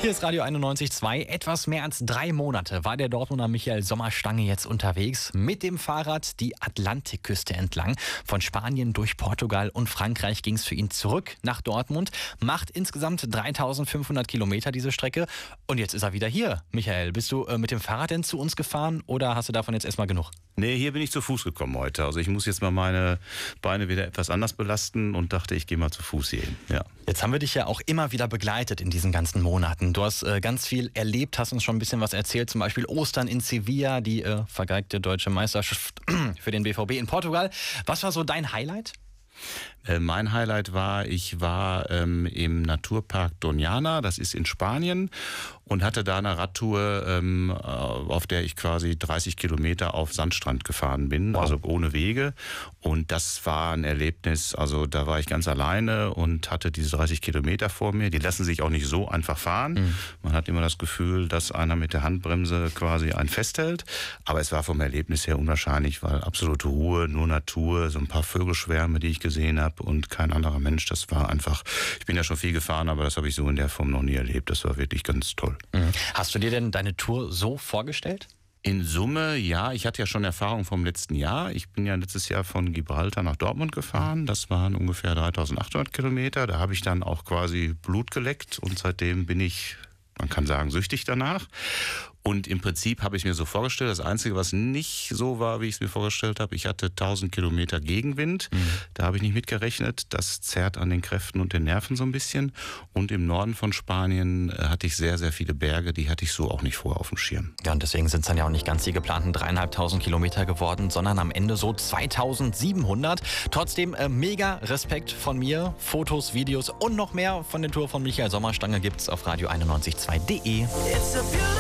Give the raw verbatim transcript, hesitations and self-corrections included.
Hier ist Radio einundneunzig Komma zwei. Etwas mehr als drei Monate war der Dortmunder Michael Sommerstange jetzt unterwegs mit dem Fahrrad die Atlantikküste entlang. Von Spanien durch Portugal und Frankreich ging es für ihn zurück nach Dortmund. Macht insgesamt dreitausendfünfhundert Kilometer diese Strecke. Und jetzt ist er wieder hier. Michael, bist du äh, mit dem Fahrrad denn zu uns gefahren oder hast du davon jetzt erstmal genug? Nee, hier bin ich zu Fuß gekommen heute. Also ich muss jetzt mal meine Beine wieder etwas anders belasten und dachte, ich gehe mal zu Fuß hier hin. Ja. Jetzt haben wir dich ja auch immer wieder begleitet in diesen ganzen Monaten. Du hast äh, ganz viel erlebt, hast uns schon ein bisschen was erzählt. Zum Beispiel Ostern in Sevilla, die äh, vergeigte deutsche Meisterschaft für den B V B in Portugal. Was war so dein Highlight? Äh, mein Highlight war, ich war ähm, im Naturpark Doñana, das ist in Spanien, und hatte da eine Radtour, ähm, auf der ich quasi dreißig Kilometer auf Sandstrand gefahren bin, wow. Also ohne Wege. Und das war ein Erlebnis, also da war ich ganz alleine und hatte diese dreißig Kilometer vor mir. Die lassen sich auch nicht so einfach fahren. Mhm. Man hat immer das Gefühl, dass einer mit der Handbremse quasi einen festhält. Aber es war vom Erlebnis her unwahrscheinlich, weil absolute Ruhe, nur Natur, so ein paar Vögelschwärme, die ich gesehen habe und kein anderer Mensch. Das war einfach, ich bin ja schon viel gefahren, aber das habe ich so in der Form noch nie erlebt. Das war wirklich ganz toll. Mhm. Hast du dir denn deine Tour so vorgestellt? In Summe, ja. Ich hatte ja schon Erfahrung vom letzten Jahr. Ich bin ja letztes Jahr von Gibraltar nach Dortmund gefahren. Das waren ungefähr dreitausendachthundert Kilometer. Da habe ich dann auch quasi Blut geleckt und seitdem bin ich, man kann sagen, süchtig danach. Und im Prinzip habe ich mir so vorgestellt, das Einzige, was nicht so war, wie ich es mir vorgestellt habe, ich hatte tausend Kilometer Gegenwind. Mhm. Da habe ich nicht mitgerechnet. Das zerrt an den Kräften und den Nerven so ein bisschen. Und im Norden von Spanien hatte ich sehr, sehr viele Berge. Die hatte ich so auch nicht vorher auf dem Schirm. Ja, und deswegen sind es dann ja auch nicht ganz die geplanten dreieinhalbtausend Kilometer geworden, sondern am Ende so zweitausendsiebenhundert. Trotzdem äh, mega Respekt von mir. Fotos, Videos und noch mehr von der Tour von Michael Sommerstange gibt's auf radio einundneunzig Komma zwei punkt de.